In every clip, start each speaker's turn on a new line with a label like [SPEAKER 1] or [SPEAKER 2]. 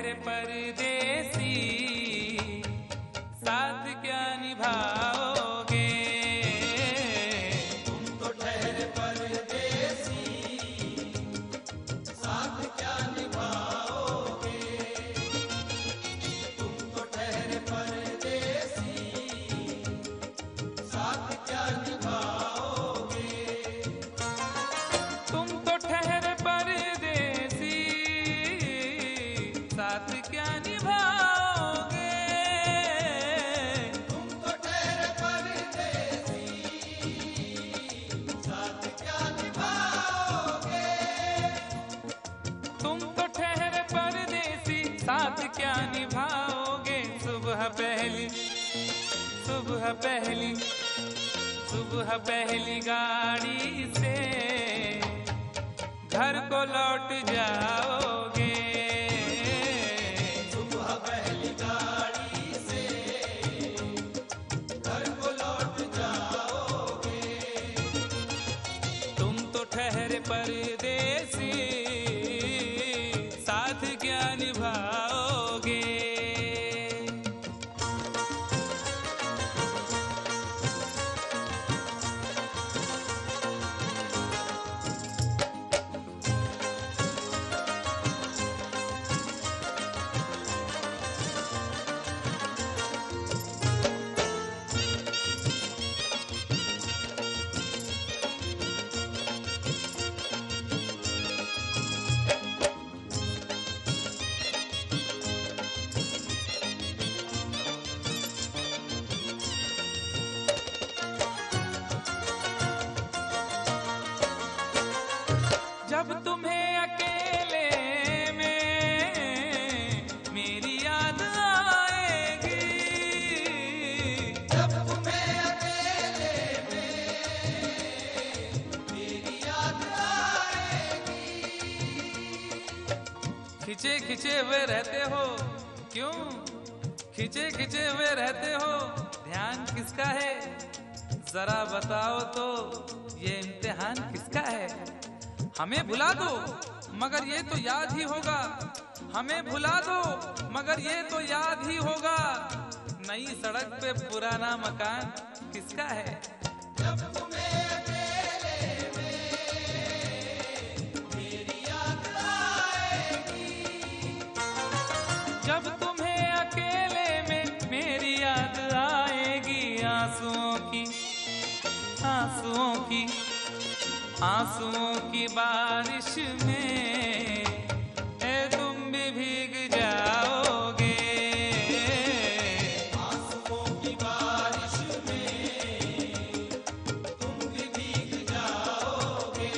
[SPEAKER 1] ठहरे परदेसी, साथ क्या निभाओगे?
[SPEAKER 2] तुम तो ठहरे परदेसी, साथ क्या निभाओगे? तुम तो ठहरे परदेसी, साथ क्या निभाओगे?
[SPEAKER 1] तुम तो ठहरे परदेसी, साथ क्या निभाओगे?
[SPEAKER 2] तुम तो ठहरे परदेसी, साथ क्या निभाओगे?
[SPEAKER 1] तुम तो ठहरे परदेसी, साथ क्या निभाओगे? सुबह पहली, सुबह पहली, सुबह पहली गाड़ी से घर को लौट जाओगे।
[SPEAKER 2] सुबह पहली गाड़ी से घर को लौट जाओगे।
[SPEAKER 1] तुम तो ठहरे परदेसी, साथ क्या निभाओगे? जब तुम्हें अकेले में मेरी याद आएगी,
[SPEAKER 2] जब तुम्हें अकेले में मेरी याद आएगी।
[SPEAKER 1] खिंचे खिंचे हुए रहते हो क्यों? खिंचे खिंचे हुए रहते हो, ध्यान किसका है? जरा बताओ तो, ये इम्तिहान किसका है? हमें भुला दो मगर ये तो याद ही होगा, हमें भुला दो मगर ये तो याद ही होगा। नई सड़क पे पुराना मकान किसका है?
[SPEAKER 2] जब तुम्हें अकेले में मेरी याद आएगी।
[SPEAKER 1] जब तुम्हें अकेले में मेरी याद आएगी, आंसुओं की, आंसुओं की, आंसुओं की बारिश में तुम भी भीग जाओगे।
[SPEAKER 2] आंसुओं की बारिश में तुम भी भीग जाओगे।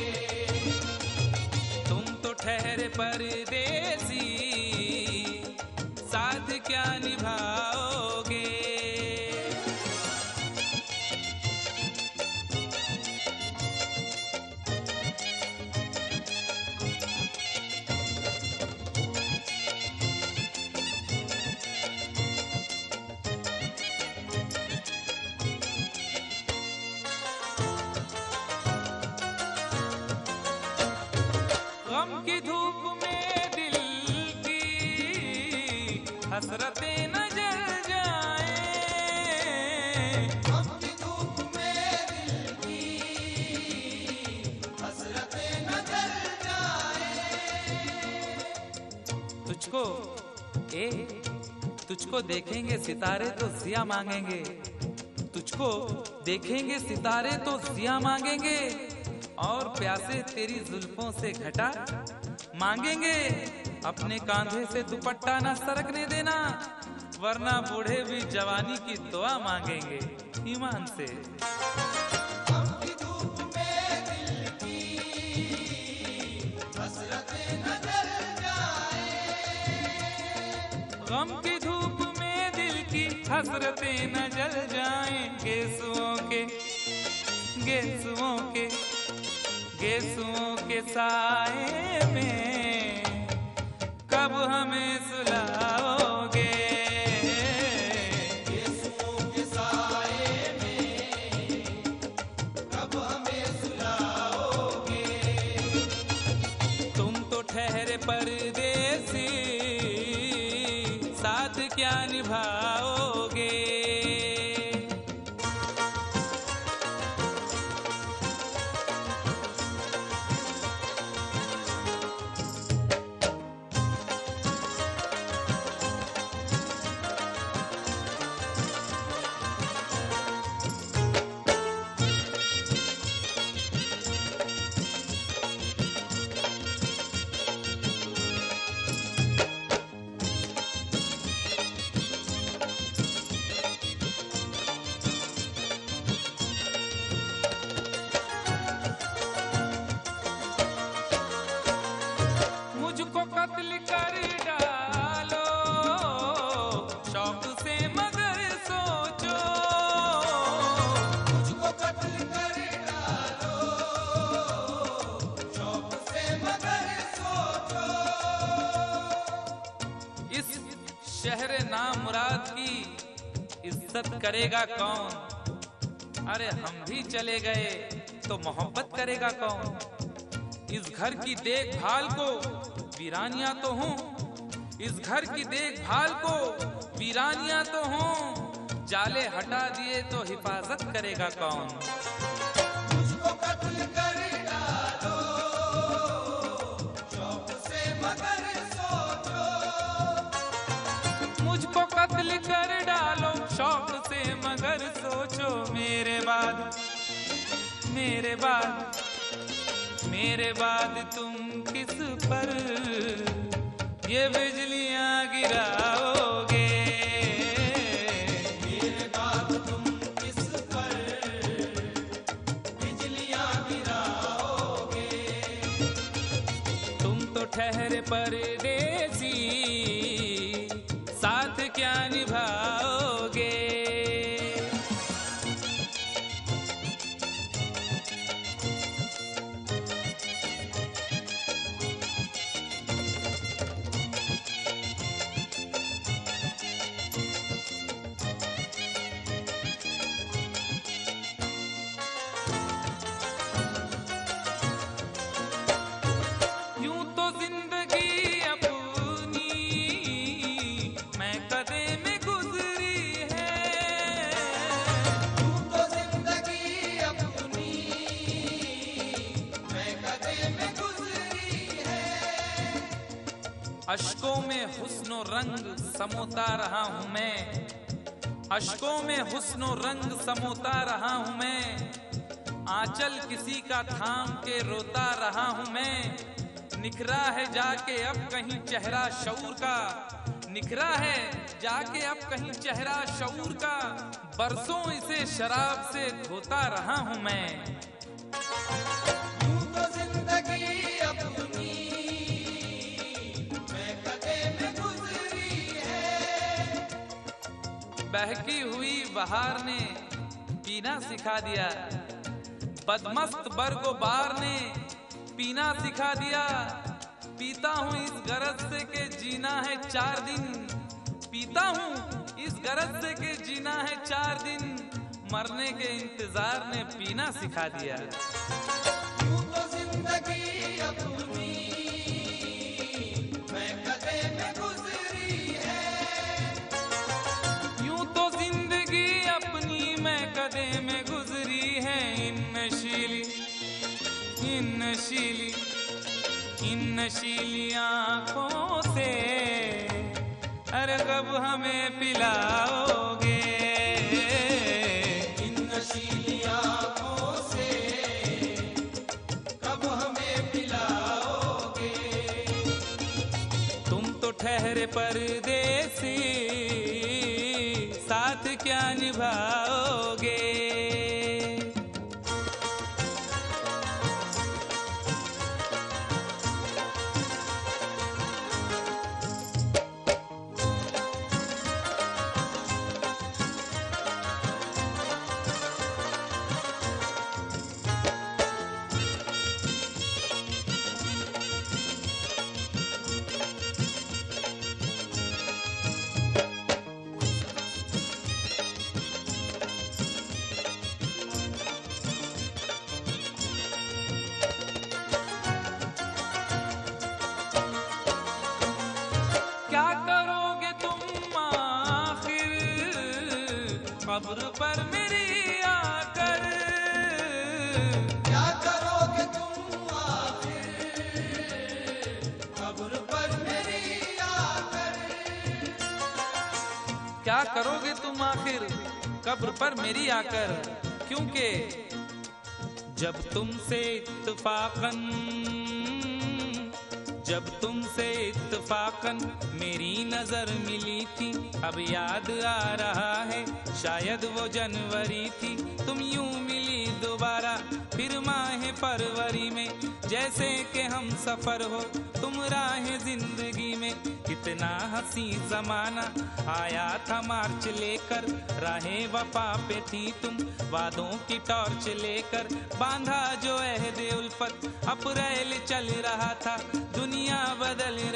[SPEAKER 1] तुम तो ठहरे परदेसी, साथ क्या निभाओगे? गम की धूप में दिल की हसरतें न जल जाएं।
[SPEAKER 2] गम की धूप में दिल की हसरतें न जल जाएं।
[SPEAKER 1] तुझको तुझको देखेंगे सितारे तो जिया मांगेंगे, तुझको देखेंगे सितारे तो जिया मांगेंगे, और प्यासे तेरी जुल्फों से घटा मांगेंगे। अपने कांधे से दुपट्टा न सरकने देना, वरना बूढ़े भी जवानी की दुआ मांगेंगे ईमान से।
[SPEAKER 2] गम की धूप में दिल की हसरतें न जल जाएं।
[SPEAKER 1] गम की धूप में दिल की हसरतें न जल जाएं। गेसुओं के, गेसुओं के, गेसुओं के साए में कब हमें सुलाओगे?
[SPEAKER 2] गेसुओं के साए में कब हमें सुलाओगे?
[SPEAKER 1] तुम तो ठहरे परदेसी, इज्जत करेगा कौन? अरे हम भी चले गए तो मोहब्बत करेगा कौन? इस घर की देखभाल को वीरानियां तो हूँ, इस घर की देखभाल को वीरानियां तो हूँ, जाले हटा दिए तो हिफाजत करेगा कौन?
[SPEAKER 2] मुझको कत्ल कर डालो शौक से मगर सोचो,
[SPEAKER 1] मुझको कत्ल कर डालो शौक से मगर सोचो, मेरे बाद मेरे बाद मेरे बाद तुम किस पर ये बिजलियां गिराओगे?
[SPEAKER 2] मेरे बाद तुम किस पर बिजलियां गिराओगे?
[SPEAKER 1] तुम तो ठहरे परदेसी, साथ क्या निभाओगे? यूं तो जिंदगी अपनी मैं कदे में गुजरी है,
[SPEAKER 2] तू तो जिंदगी अपनी मैं कदे में गुजरी है।
[SPEAKER 1] अश्कों में हुस्नो रंग समोता रहा हूं मैं, अश्कों में हुस्नो रंग समोता रहा हूं मैं, आंचल किसी का थाम के रोता रहा हूं मैं। निखरा है जाके अब कहीं चेहरा शऊर का, निखरा है जाके अब कहीं चेहरा शऊर का, बरसों इसे शराब से धोता रहा हूं मैं।
[SPEAKER 2] तू तो जिंदगी अपनी मैं कदे में गुजरी है।
[SPEAKER 1] बहकी हुई बहार ने पीना सिखा दिया, बदमस्त बरगो बार ने पीना सिखा दिया। पीता हूँ इस गरज से के जीना है 4 दिन, पीता हूँ इस गरज से के जीना है 4 दिन, मरने के इंतजार ने पीना सिखा दिया।
[SPEAKER 2] तू तो जिंदगी अपनी मैं कदे में गुजरी है।
[SPEAKER 1] यूं तो जिंदगी अपनी मैं कदे में गुजरी है, इन नशीली आंखों से अरे कब हमें पिलाओगे?
[SPEAKER 2] इन नशीली आंखों से कब हमें पिलाओगे?
[SPEAKER 1] तुम तो ठहरे परदेसी, साथ क्या निभाओगे? क्या करोगे तुम आखिर कब्र पर मेरी आकर?
[SPEAKER 2] क्या करोगे तुम आखिर कब्र पर मेरी आकर?
[SPEAKER 1] क्या करोगे तुम आखिर कब्र पर मेरी आकर? क्योंकि जब तुमसे इत्तफाकन मेरी नजर मिली थी, अब याद आ रहा है शायद वो जनवरी थी। तुम यूं मिली दोबारा फिर माह फरवरी में, जैसे कि हम सफर हो तुम राह जिंदगी में। कितना हंसी जमाना आया था मार्च लेकर, राहे वफा पे थी तुम वादों की टॉर्च लेकर। बांधा जो अहद उल्फत अप्रैल चल रहा था, दुनिया बदल रही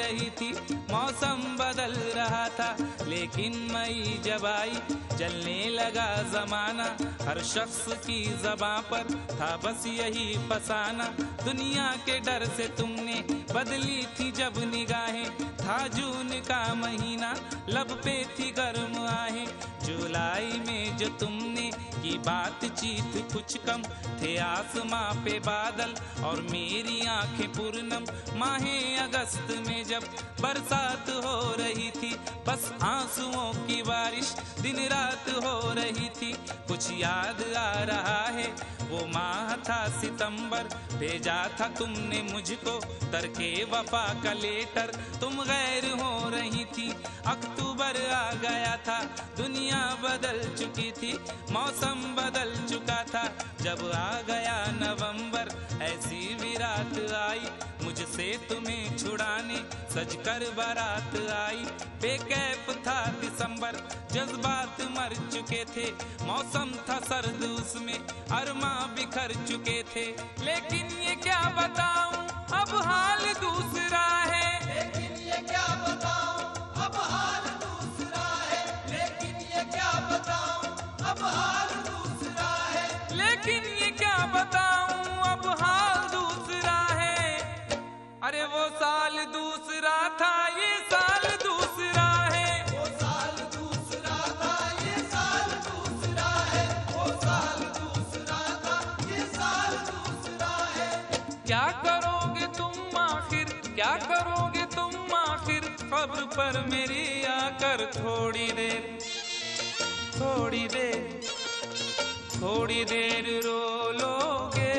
[SPEAKER 1] रही थी, मौसम बदल रहा था, लेकिन मई जब आई जलने लगा जमाना। हर शख्स की ज़बां पर था बस यही फसाना। दुनिया के डर से तुमने बदली थी जब निगाहें, था जून का महीना लब पे थी गर्म आहें। जुलाई में जो तुमने की बातचीत कुछ कम थे, आसमां पे बादल और मेरी आंखें पूर्णम। माहे अगस्त में जब बरसात हो रही थी, बस आंसुओं की बारिश दिन रात हो रही थी। कुछ याद आ रहा है वो माह था सितंबर, भेजा था तुमने मुझको तरके वफा का लेटर। तुम गैर हो रही थी, अक्टूबर आ गया था, दुनिया बदल चुकी थी, मौसम बदल चुका था। जब आ गया नवंबर ऐसी भी रात आई, मुझसे तुम्हें छुड़ाने सजकर बारात आई। बेकैफ था दिसंबर, जज्बात मर चुके थे, मौसम था सर्द उसमें अरमा बिखर चुके थे। लेकिन ये क्या बताऊं अब हाल दूसरा है,
[SPEAKER 2] लेकिन ये क्या बताऊं अब हाल दूसरा है, लेकिन ये क्या बताऊं अब हाल दूसरा है,
[SPEAKER 1] लेकिन ये क्या बताऊं अब हाल दूसरा है। अरे वो साल दूसरा था, ये साल दूसरा है,
[SPEAKER 2] वो साल दूसरा था, ये साल दूसरा है, वो साल दूसरा था, ये साल दूसरा है।
[SPEAKER 1] क्या करोगे तुम आखिर, क्या करोगे तुम आखिर, कब्र पर मेरी आकर थोड़ी देर, थोड़ी देर, थोड़ी देर रो लोगे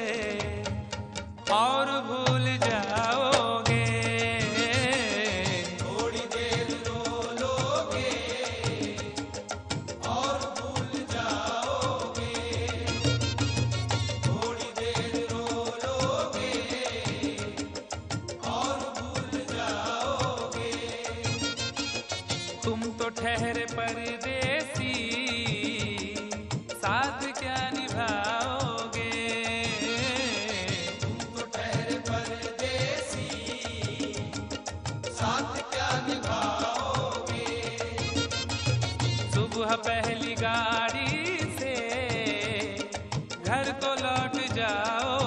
[SPEAKER 1] और भूल जाओगे।
[SPEAKER 2] थोड़ी देर रो लोगे और भूल जाओगे, थोड़ी देर रो लोगे और भूल जाओगे।
[SPEAKER 1] तुम तो ठहरे परदेसी, साथ क्या निभाओगे।
[SPEAKER 2] तुम तो ठहरे परदेसी, साथ क्या निभाओगे।
[SPEAKER 1] सुबह पहली गाड़ी से घर को लौट जाओ।